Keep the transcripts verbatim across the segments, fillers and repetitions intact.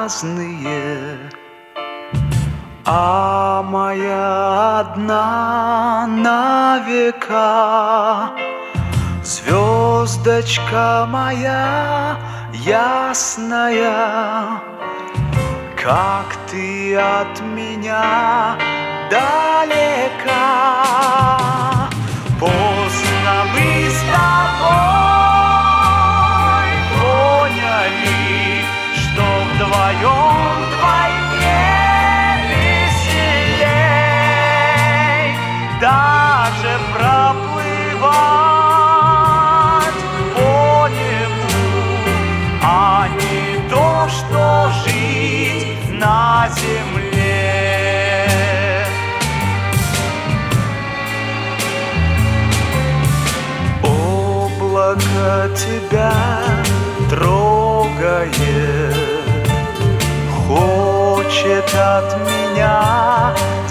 разные, а моя одна на века. Звездочка моя ясная, как ты от меня далека. Поздно мы с тобой поняли, что вдвоем вдвойне веселей. Даже проплывать по небу, а не то, что жить на земле. Облако тебя трогает, хочет от меня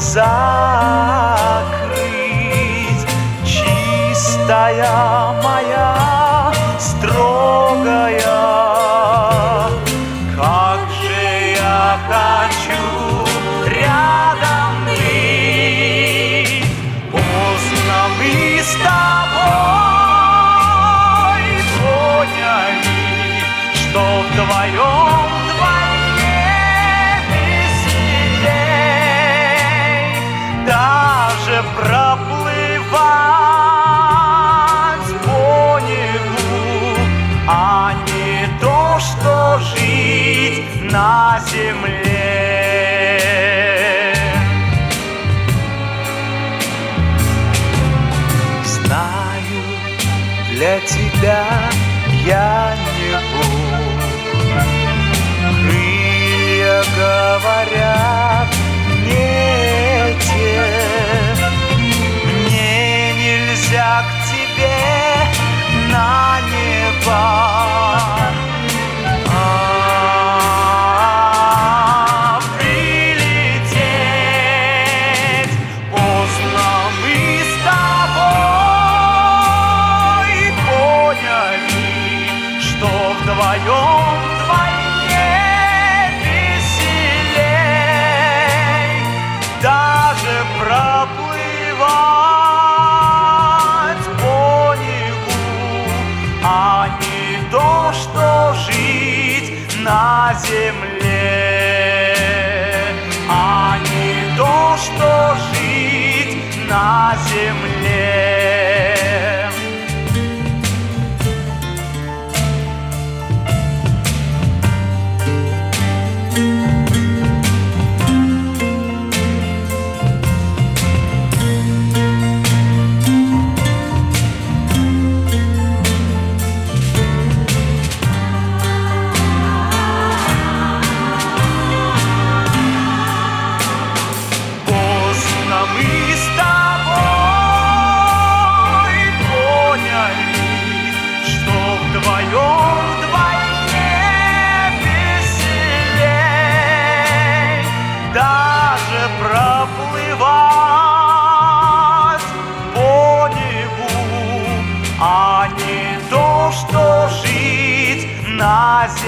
закрыть. Чистая моя, строгая, как же я хочу рядом быть. Поздно мы с тобой поняли, что вдвоем вдвойне веселей. Даже проплывать по небу, а не то, что жить на земле. Знаю, для тебя я не Бог. Крылья говорят не те. Мне нельзя к тебе на небо. Вдвоем вдвойне веселей. Даже проплывать по небу, а не то, что жить на земле, а не то, что жить на земле. Вдвоем вдвойне веселей. Даже проплывать по небу, а не то, что жить на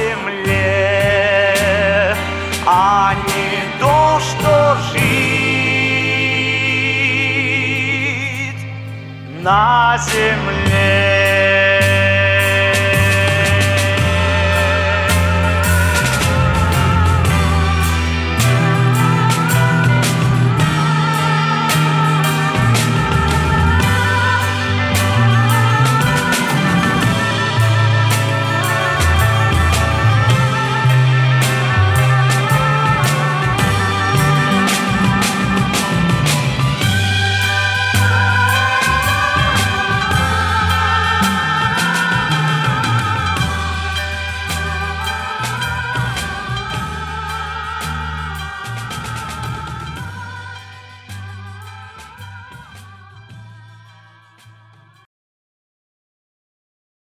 земле, а не то, что жить на земле.